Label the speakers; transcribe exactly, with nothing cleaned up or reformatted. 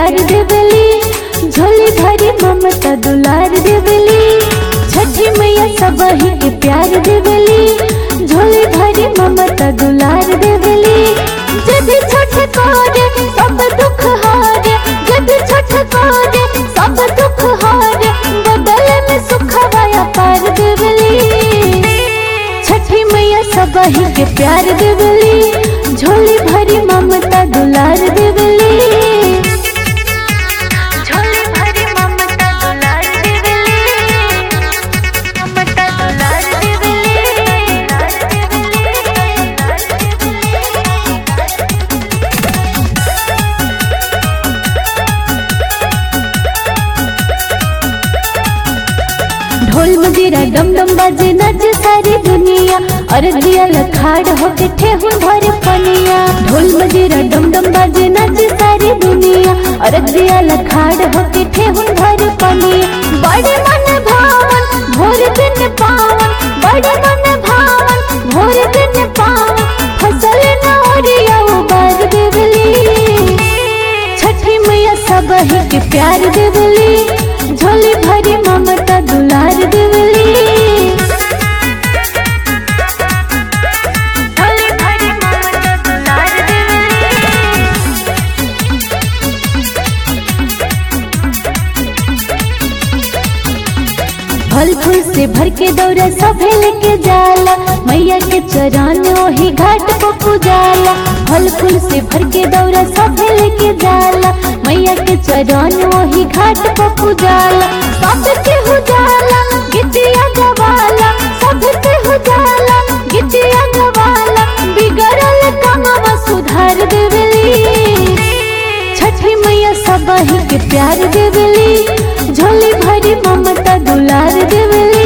Speaker 1: प्यार देवली, झोली भरी ममता दुलार देवली। छठी मैया सबही के प्यार देवली, झोली भरी ममता दुलार देवली। यदि छठ करे सब दुख हारे, यदि छठ करे सब दुख हारे, बदले में सुखवाया पार देवली। छठी मैया सबही के प्यार देवली, झोली भरी ममता दुलार देवली। झोली भरी ममता दुलार देवली, ममता दुलार देवली। ढोल मजीरा डम डम बाजे नाचे सारी दुनिया, अरदिया लखाड़ होके ठेहुन भरे पनिया। ढोल मजीरा डम डम बाजे नाचे सारी दुनिया, अरदिया लखाड़ होके ठेहुन भरे पनिया। बड़े मन भावन भोर दिन पावन, बड़े मन भावन भोर दिन पावन, फसल न ओरिया उबार देवली। छठी मैया सबही के प्यार देवली, झोली भरी ममता दुलार देवली। झोली भरी ममता दुलार देवली। फल फूल से भर के दौरा सभे लेके जाला, मैया के चरण ओही घाट को पूजाला। फल फूल से भर के दौरा सभे लेके जाला, मैया के चरण ओही घाट को पूजाला। सबके हो जाला गिटिया गवाला, सबके हो जाला गिटिया गवाला, बिगड़ल कामवा सुधार देवली। छठी मैया सबही के प्यार देवली, झोली भरी ममता दुलार देवली।